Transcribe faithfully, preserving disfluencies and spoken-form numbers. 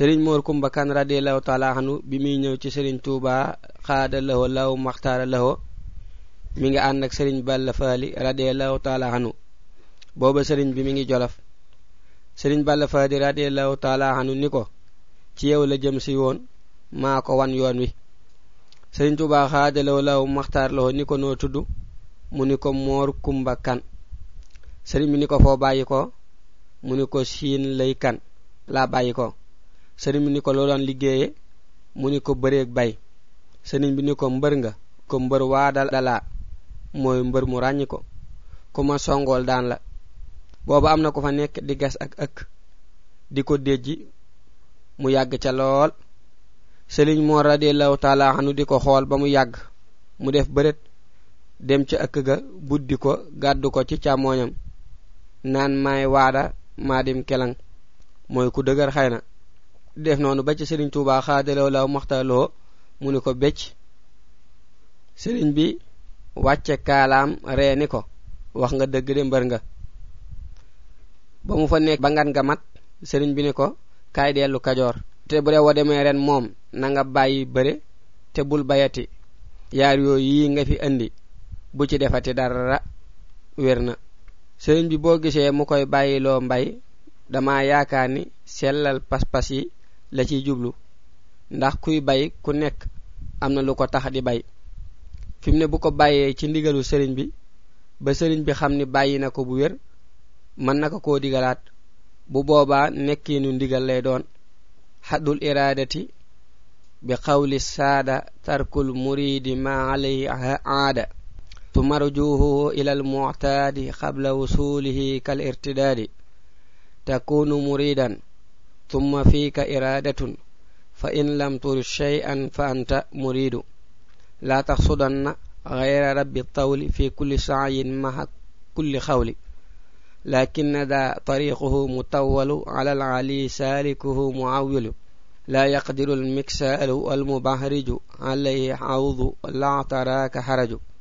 Serigne Mor Kumba Kan radiyallahu ta'ala anhu bi mi ñew ci Serigne Touba xaada lahu law maxtaara lahu mi nga and ak Serigne Balla Fali radiyallahu ta'ala anhu boba Serigne bi mi ngi Jolof. Serigne Balla Fali radiyallahu ta'ala anhu niko ci yow la jëm ci yoon mako wan yoon wi. Serigne Touba xaada lahu law maxtaar lahu niko no tuddu mu niko Mor Kumba Kan. Serigne bi niko fo bayiko mu niko Siin lay kan la bayiko. Serigne bi niko lo doon liggéeyé mu niko bëreek bay. Serigne bi niko mbeur nga ko mbeur waadal dala moy mbeur mu ragn ko kuma songol daan la. Boba amna ko fa nek di gas ak ak diko dejji mu yag ca lol. Serigne Mor radiyallahu ta'ala anhu diko xol ba mu yag mu def beuret dem ci ak ga buddi ko gaddu ko ci chamoñam nan may waada madim kelang moy ku deugar xeyna def nonu ba ci Serigne Touba xaadalaw law maxtaloo mu ni ko becc. Serigne bi wacce kalam reeni ko wax nga deug de mbeur nga. Ba mu fa nek ba ngan nga mat Serigne bi ni ko kay delu Kajoor te bu re wo demee ren mom na nga bayyi beure te bul bayati yaar yoy yi nga fi andi bu ci defati dara werna. Serigne bi bo gisee mu koy bayilo mbay dama yaakaani sellal pas-pas yi la ci jublu ndax kuy bay ku nek amna lu ko tax di bay. Fimne bu ko bayé ci ndigalu serigne bi ba serigne bi xamni bayina ko bu wër man naka ko digalat bu boba nekkinu ndigal lay doon. Hadul iradati bi qawli sada tarkul muridi ma alayhi aada tumarjuhu ila al mu'tadi qabla wusulihi kal irtidadi takunu muridan thumma fika iradatun fa in lam turid shay'an fa anta muridu la taqsudanna ghayra rabbi at-tawli fi kulli sa'yin ma'a kulli khawli lakin da tariquhu mutawwalu 'ala al-'ali salikuhu mu'awwilu la yaqdiru al-miksalu wal-mubahriju 'alayhi 'awdu la taraka haraju.